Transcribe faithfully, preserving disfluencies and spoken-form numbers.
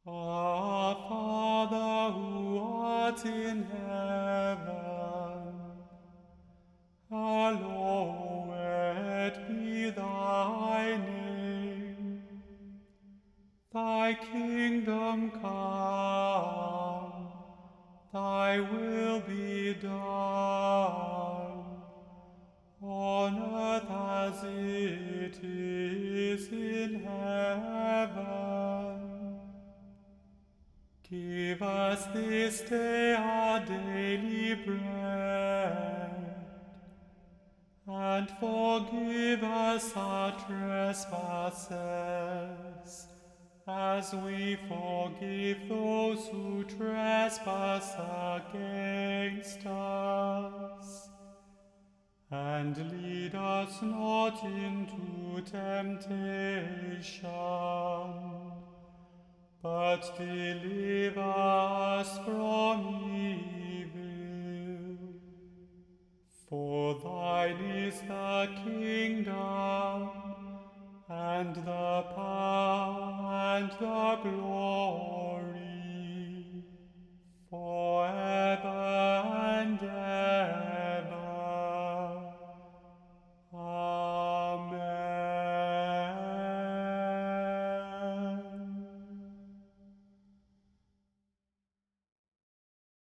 Our Father who art in heaven, hallowed be thy name. Thy kingdom come, thy will be done, on earth as it is in heaven. Give us this day our daily bread, and forgive us our trespasses, as we forgive those who trespass against us. And lead us not into temptation, but deliver us from evil. For thine is the kingdom, and the power, and the glory,